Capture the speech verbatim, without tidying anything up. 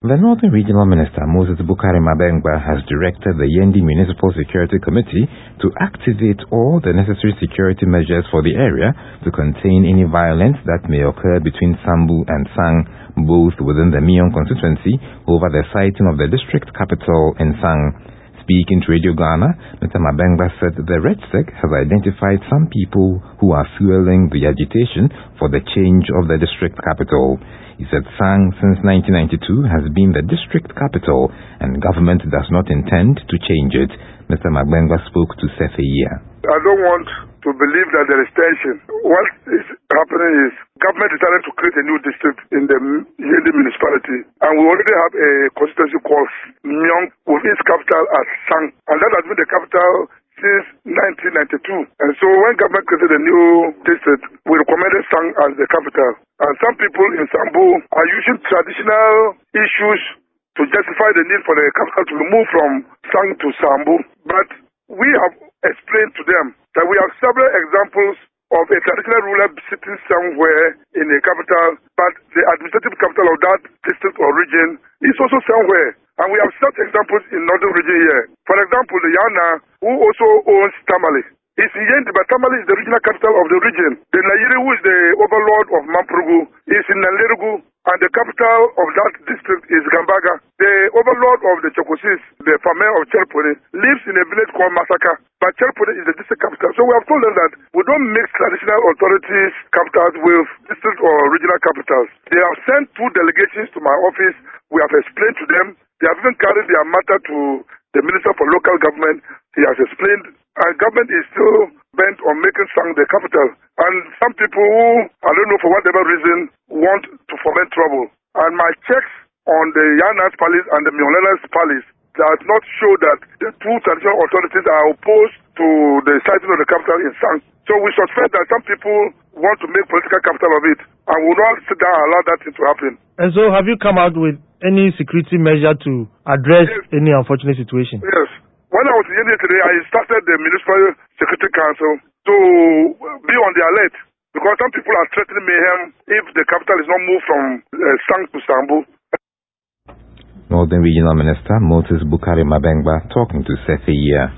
The Northern Regional Minister, Moses Bukari Mabengba, has directed the Yendi Municipal Security Committee to activate all the necessary security measures for the area to contain any violence that may occur between Sambu and Sang, both within the Mion constituency, over the siting of the district capital in Sang. Speaking to Radio Ghana, Mister Mabengba said the Red Sec has identified some people who are fueling the agitation for the change of the district capital. He said Sang, since nineteen ninety-two, has been the district capital and government does not intend to change it. Mister Mabengba spoke to Sefeia. I don't want to believe that there is tension. What is happening is government is trying to create a new district in the Yendi municipality, and we already have a constituency called Myong with its capital as Sang, and that has been the capital since nineteen ninety-two. And so when government created a new district, we recommended Sang as the capital. And some people in Sambu are using traditional issues to justify the need for the capital to be moved from Sang to Sambu. But we have explained to them that we have several examples of a traditional ruler sitting somewhere in a capital, but the administrative capital of that district or region is also somewhere. And we have such examples in northern region here. For example, the Yana, who also owns Tamale, is in Yendi, but Tamale is the regional capital of the region. The Nayiri, who is the overlord of Mamprugu, is in Nalerugu, and the capital of that district is Gambaga. The overlord of the Chokosis, the farmer of Cherpone, lives in a village called Masaka, but Cherpone is the district capital. So we have told them that we don't mix traditional authorities capitals with district or regional capitals. They have sent two delegations to my office. We have explained to them. They have even carried their matter to the Minister for Local Government. He has explained, and government is still bent on making Sang the capital. And some people who, I don't know for whatever reason, want to foment trouble. And my checks on the Yanas Palace and the Miolenas Palace does not show that the two traditional authorities are opposed to the siting of the capital in Sang. So we suspect that some people want to make political capital of it, and will not sit down and allow that thing to happen. And so have you come out with any security measure to address yes. any unfortunate situation? Yes. When I was in India today, I started the Municipal Security Council to be on the alert, because some people are threatening mayhem if the capital is not moved from uh, Sang to Sambu. Northern Regional Minister Moses Bukari Mabengba talking to Sefeia.